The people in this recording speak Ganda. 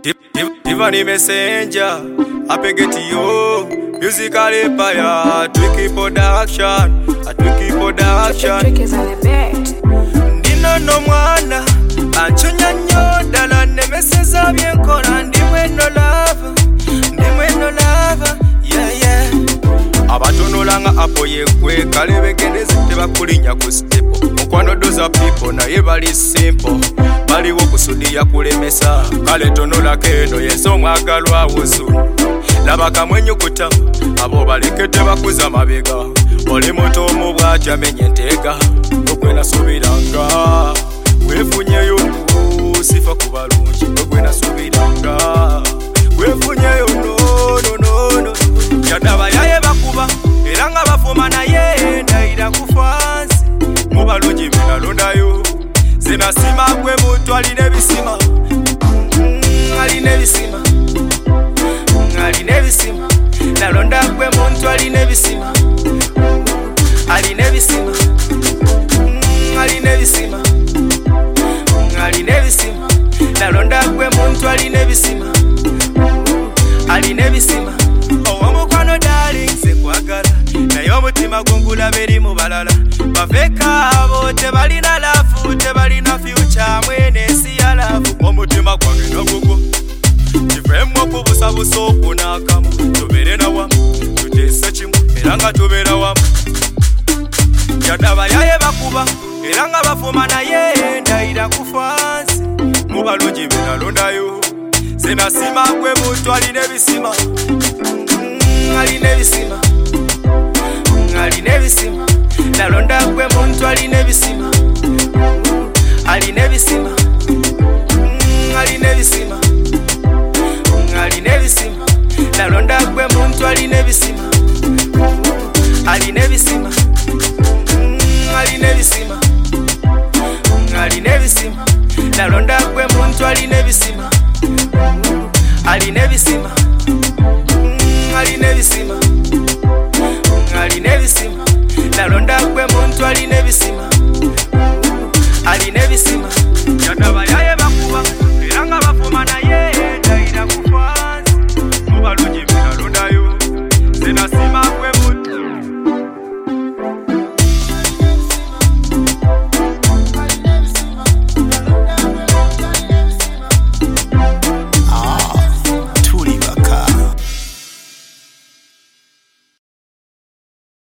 Divani Messenger, Apegeti Musical Empire, Tricky Production, a Tricky Production. Trick is on the beat. Ndino no mwana, anchunya nyoda la nemeseza bien kora, ndimwe no lava, yeah. Abatono langa apo yekwe, kale begendezi teba kulinya ku stepo. Mukwano doza people na ye bali simple. Bali wokusudia kulemesa, kale tono la keno yeso mwagalwa wuzu. Laba kamwenyu kutamu, abo balekete bakuza mabega. Oli moto mu bwati amenye ntega, okwena subiranga. Wefunyeyo sifa kubalungi, okwena subiranga. Wefunyeyo no. Yadaba yaye bakuba, era nga bafuma naye ndayira kufansi. Mubalungi binalondayo, zinasima gwe muntu alina ebisima. Alina ebisima, nalonda gwe muntu alina ebisima. Alina ebisima, nalonda gwe muntu alina ebisima. Alina ebisima. Omukwano darling sekwagala, naye omutima gungula beri mu balala. Baveka abo tebalina lafu, tebalina future, mwene esi ya lafu. Omutima gwange nagugo kivemu kubusabusa okunakamu. Tubere na wamu, tutese kimu, era nga tubera wamu. Yadaba yaye bakuba, era nga bafuma naye ndayira kufansi. Mubalungi binalondayo, zinasima gwe muntu alina ebisima. Alina ebisima, nalonda gwe muntu alina ebisima. Alina ebisima, nalonda gwe muntu alina ebisima. Alina ebisima, nalonda gwe muntu alina ebisima. Alina ebisima, nalonda gwe muntu alina ebisima. Alina ebisima.